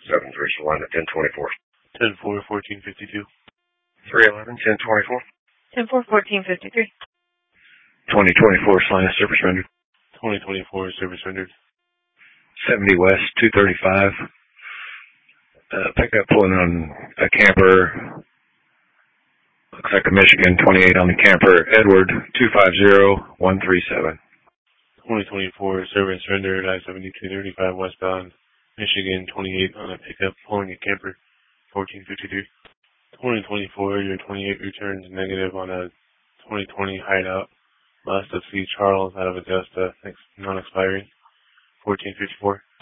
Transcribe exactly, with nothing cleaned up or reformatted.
seven three, Salina, ten twenty-four. ten four, fourteen fifty-two. three eleven, ten twenty-four. ten four, fourteen fifty-three. twenty twenty-four, Salina, service rendered. twenty twenty-four, service rendered. seventy West, two thirty-five. Uh, pickup pulling on a camper. Looks like a Michigan, twenty-eight on the camper. Edward, two five zero, one three seven. twenty twenty-four, service rendered, I seventy-two thirty-five westbound, Michigan, twenty-eight on a pickup pulling a camper, fourteen fifty-three. twenty twenty-four, your twenty-eight returns negative on a twenty twenty hideout. Last of C. Charles out of Augusta, non-expiring, fourteen fifty-four.